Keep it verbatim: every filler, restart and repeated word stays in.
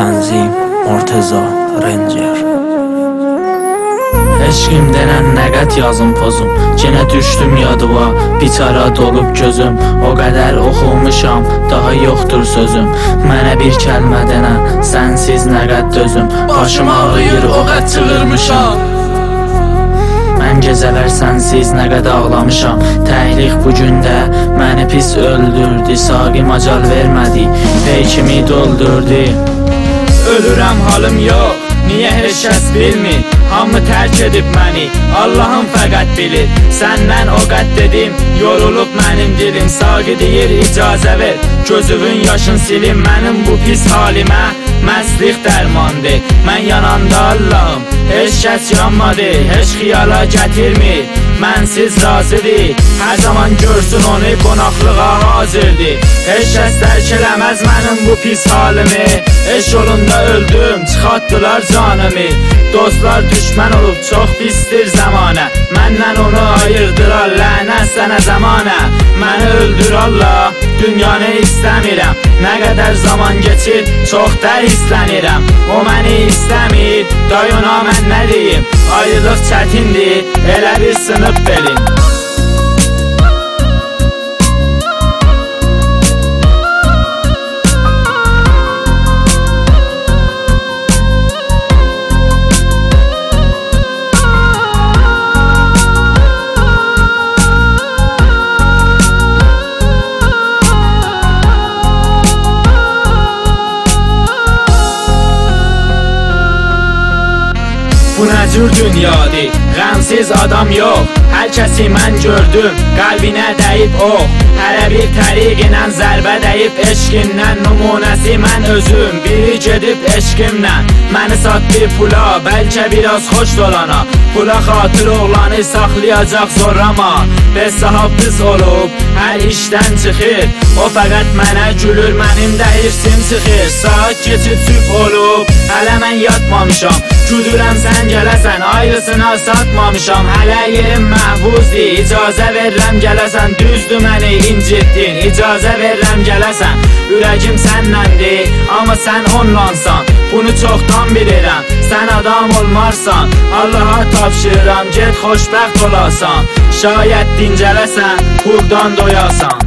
Tənzim Murteza Ranger. Eşqim denən nəqət yazım pozum, yenə düşdüm yadıva, biçara dolub gözüm. O qədər oxumuşam, daha yoxdur sözüm. Mənə bir kəlmə denən, sənsiz nəqət dözüm. Başım ağrıyır, o qət çığırmışam. Mən gecələr sənsiz nə qədər ağlamışam. Təhlik bu gündə məni pis öldürdü. Saqi macal vermədi, peykimi doldurdu. Ölürəm halım yox, niyə heç kəs bilmir? Hamı tərk edib məni, Allahım fəqət bilir. Səndən o qət dedim, yorulub mənim dilim. Saqi deyir icazə ver, gözümün yaşın silim. Mənim bu pis halimə məstlik dərmandır. Mən yananda Allahım, heç kəs yanmadı. Heç xiyala gətirmir, mənsiz razıdır. Hər zaman görsün onu, qonaqlığa hazırdır. Heç kəs dərk eləməz mənim bu pis halimi. Eş yolunda öldüm, çıxartdılar canımı. Dostlar düşmən olub, çox pisdir zamanə. Məndən onu ayırdılar, lənət sənə zamanə. Məni öldür Allah, dünyanı istəmirəm. Nə qədər zaman geçir, çox dər hislənirəm. O məni istəmir, day ona mən nə deyim? Ayrılıq çətindir, elə bir sınıb belim. Bu nə cür dünyadır, qəmsiz adam yox. Hər kəsi mən gördüm, qəlbinə dəyib ox. Hərə bir təriqinə zərbə dəyib eşqindən. Nümunəsi mən özüm, biri gedib eşqimlə. Məni satdı pula, bəlkə biraz xoş dolana. Pula xatır oğlanı saxlayacaq zorlama. Beş sahab qız olub, hər işdən çıxır. O fəqət mənə gülür, mənim də hirsim çıxır. Saat keçib sübh olub, hələ mən yatmamışam. Güdürəm sən gələsən, ayrısına satmamışam. Hələ yerim məhbuzdur, icazə verirəm gələsən. Düzdür məni incitdin, icazə verirəm gələsən. Ürəgim sənnəndir, amma sən onlansan. Bunu çoxdan bilirəm, sən adam olmarsan. Allaha tapşırıram, get xoşbəxt olasan. Şayət dincələsən, buradan doyasan.